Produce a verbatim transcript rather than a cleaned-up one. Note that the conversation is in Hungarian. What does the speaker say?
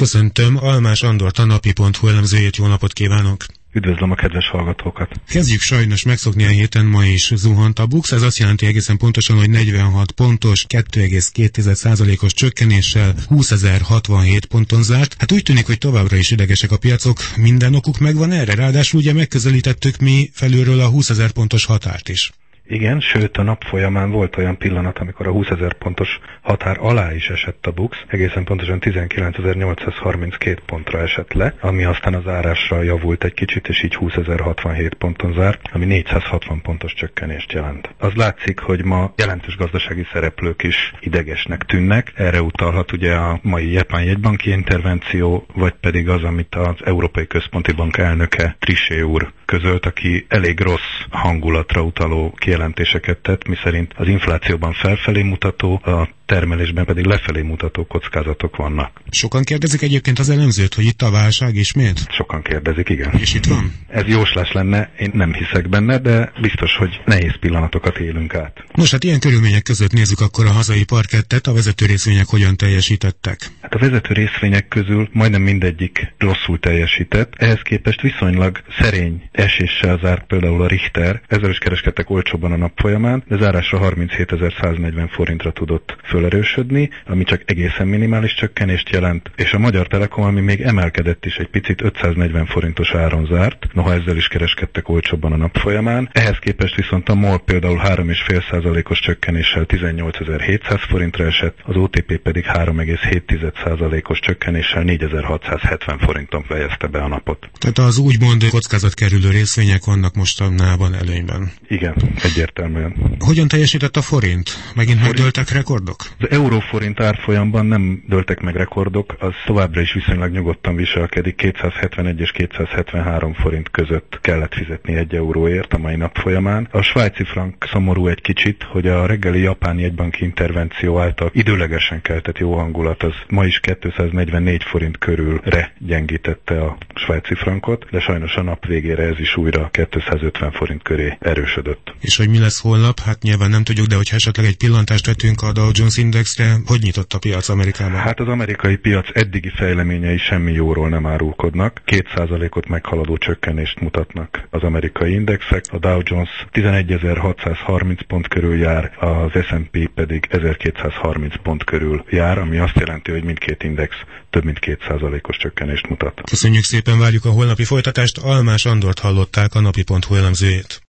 Köszöntöm Almás Andort, a napi pont hu elemzőjét, jó napot kívánok! Üdvözlöm a kedves hallgatókat! Kezdjük sajnos megszokni a héten, ma is zuhant a BUX, ez azt jelenti egészen pontosan, hogy negyvenhat pontos, két egész két százalékos csökkenéssel húszezer-hatvanhét ponton zárt. Hát úgy tűnik, hogy továbbra is idegesek a piacok, minden okuk megvan erre, ráadásul ugye megközelítettük mi felülről a húszezer pontos határt is. Igen, sőt a nap folyamán volt olyan pillanat, amikor a húszezer pontos határ alá is esett a BUX, egészen pontosan tizenkilencezer-nyolcszázharminckét pontra esett le, ami aztán az árásra javult egy kicsit, és így húszezer-hatvanhét ponton zárt, ami négyszázhatvan pontos csökkenést jelent. Az látszik, hogy ma jelentős gazdasági szereplők is idegesnek tűnnek, erre utalhat ugye a mai japán jegybanki intervenció, vagy pedig az, amit az Európai Központi Bank elnöke Trichet úr közölt, aki elég rossz hangulatra utaló kijelentéseket tett, miszerint az inflációban felfelé mutató, a termelésben pedig lefelé mutató kockázatok vannak. Sokan kérdezik egyébként az elemzőt, hogy itt a válság ismét? Sokan kérdezik, igen. És itt van? Ez jóslás lenne, én nem hiszek benne, de biztos, hogy nehéz pillanatokat élünk át. Nos, hát ilyen körülmények között nézzük akkor a hazai parkettet, a vezető részvények hogyan teljesítettek. Hát a vezető részvények közül majdnem mindegyik rosszul teljesített, ehhez képest viszonylag szerény eséssel zárt például a Richter, ezzel is kereskedtek olcsóban a nap folyamán, de zárásra harminchétezer-száznegyven forintra tudott fölerősödni, ami csak egészen minimális csökkenést jelent, és a Magyar Telekom, ami még emelkedett is egy picit, ötszáznegyven forintos áron zárt, noha ezzel is kereskedtek olcsóbban a nap folyamán. Ehhez képest viszont a MOL például három egész öt százalékos csökkenéssel tizennyolcezer-hétszáz forintra esett, az o té pé pedig három egész hét százalékos csökkenéssel négyezer-hatszázhetven forinton fejezte be a napot. Tehát az úgymond kockázatkerülő részvények vannak mostanában előnyben. Igen, egyértelműen. Hogyan teljesített a forint? Megint megdőltek rekordok? Az euró-forint árfolyamban nem dőltek meg rekordok, az továbbra is viszonylag nyugodtan viselkedik, kétszázhetvenegy és kétszázhetvenhárom forint között kellett fizetni egy euróért a mai nap folyamán. A svájci frank szomorú egy kicsit, hogy a reggeli japán jegybanki intervenció által időlegesen keltett jó hangulat, az ma is kétszáznegyvennégy forint körülre gyengítette a svájci frankot, de sajnos a nap végére ez is újra kétszázötven forint köré erősödött. És hogy mi lesz holnap? Hát nyilván nem tudjuk, de hogyha esetleg egy pillantást vetünk a Dow Jones Indexre, hogy nyitott a piac Amerikában? Hát az amerikai piac eddigi fejleményei semmi jóról nem árulkodnak. Két százalékot meghaladó csökkenést mutatnak az amerikai indexek. A Dow Jones tizenegyezer-hatszázharminc pont körül jár, az es and pé pedig ezerkétszázharminc pont körül jár, ami azt jelenti, hogy mindkét index több mint két százalékos csökkenést mutat. Köszönjük szépen, várjuk a holnapi folytatást. Almás Andort hallották, a napi pont hu elemzőjét.